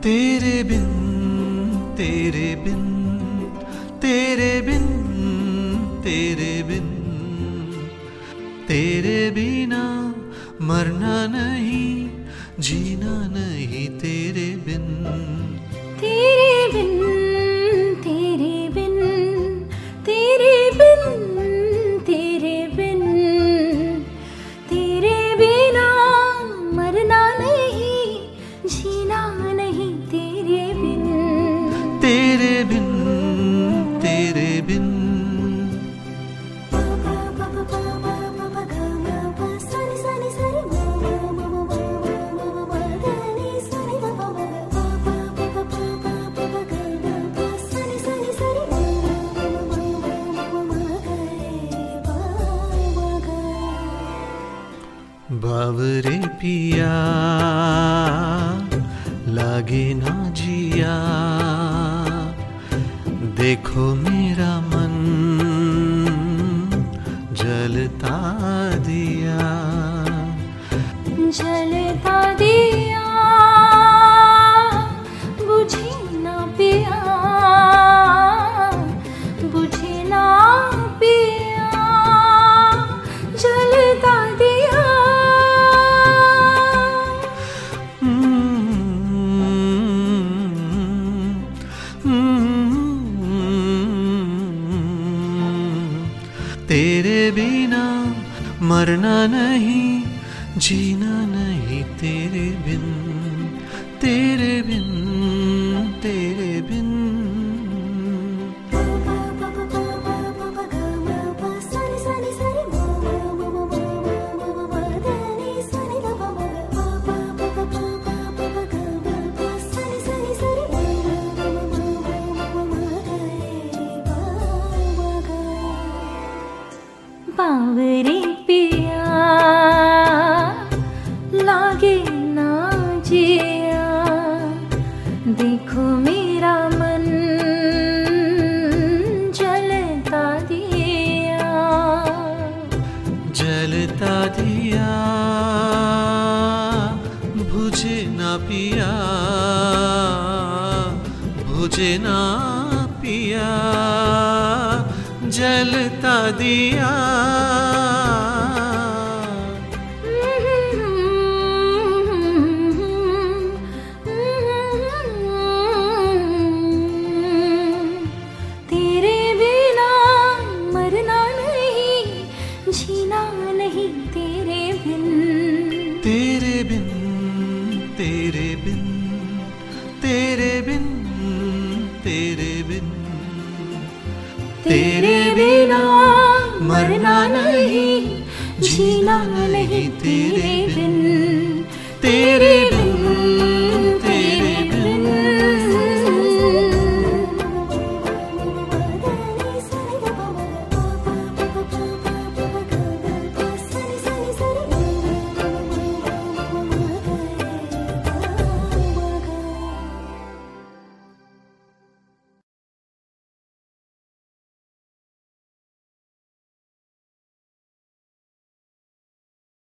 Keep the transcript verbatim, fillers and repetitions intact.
तेरे बिन तेरे बिन तेरे बिन तेरे बिन तेरे बिना मरना नहीं जीना नहीं तेरे बिन तेरे बिन तेरे बिन तेरे बिन तेरे बिन तेरे बिना मरना नहीं जीना नहीं तेरे बिन तेरे बिन तेरे बिन बावरे पिया लागे ना जिया, देखो मेरा मन जलता दिया जलता दिया बुझे ना पिया बुझे ना पिया जलता दिया तेरे बिना मरना नहीं जीना नहीं तेरे बिन तेरे बिन तेरे बिन बावरे पिया लागे ना जिया, देखो मेरा मन जलता दिया जलता दिया बुझे ना पिया बुझे ना पिया जलता दिया तेरे बिना मरना नहीं जीना नहीं तेरे बिन तेरे बिन तेरे बिन तेरे बिन तेरे बिन तेरे बिना मरना नहीं जीना नहीं तेरे बिन तेरे